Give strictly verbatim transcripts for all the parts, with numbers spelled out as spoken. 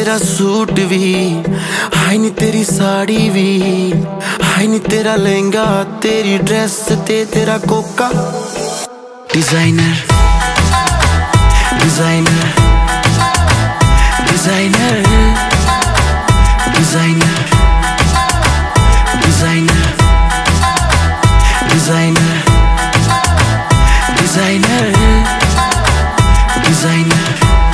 तेरा सूट भी, हाय नी तेरी साड़ी भी, हाय नी तेरा लहंगा, तेरी ड्रेस ते तेरा कोका। Designer designer designer designer designer designer designer designer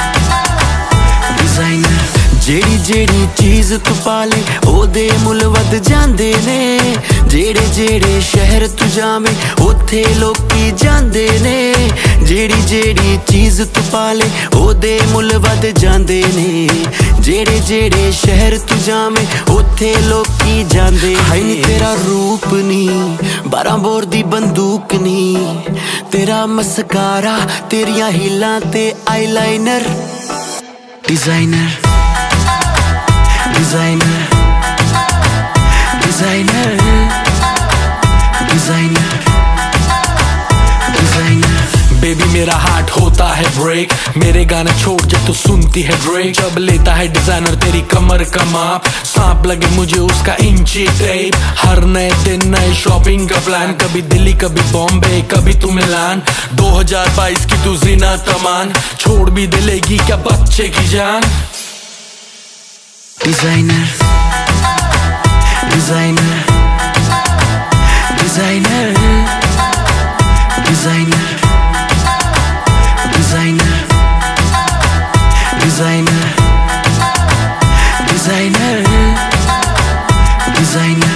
designer जेड़ी जेड़ी चीज तू पाले ओदे मुल वध जांदे ने। जेड़े जेड़े शहर तू जावे ओथे लोकी जांदे ने। जेड़ी जेड़ी चीज तू पाले ओदे मुल वध जांदे ने। जेड़े जेड़े शहर तू जावे ओथे लोकी जांदे। हाय नी तेरा रूप नी बारह बोर दी बंदूक नी, तेरा मस्कारा तेरियां हीलां ते eyeliner. Designer designer designer designer designer. Baby मेरा हार्ट होता है ब्रेक, मेरे गाने छोड़ जब तू सुनती है ड्रेक। जब लेता है डिजाइनर तेरी कमर का माप, सांप लगे मुझे उसका इंची टेप। हर नए दिन नए शॉपिंग का प्लान, कभी दिल्ली कभी बॉम्बे कभी तू मिलान। दो हज़ार बाईस की तू जीना तमान, छोड़ भी दिलेगी क्या बच्चे की जान। Designer designer designer designer designer designer designer designer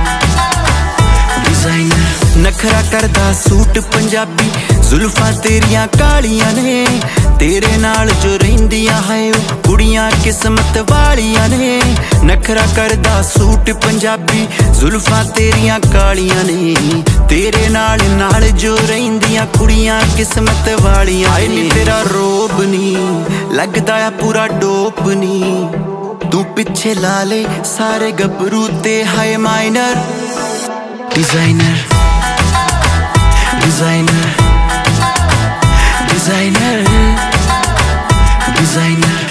designer. नखरा करदा सूट पंजाबी, जुल्फां तेरियां कालियां ने। तेरे नाल जो रहिंदियां है ओ कुड़ियां किस्मत वालियां ने। नखरा करदा सूट पंजाबी, जुल्फां तेरियां कालियां ने। तेरे नाल नाल जो रहिंदियां कुड़ियां किस्मत वालियां। हाय नी तेरा रोब नी लगदा आ पूरा डोप नी, तू पिछे ला ले सारे गबरू ते हाय minor. Designer designer designer designer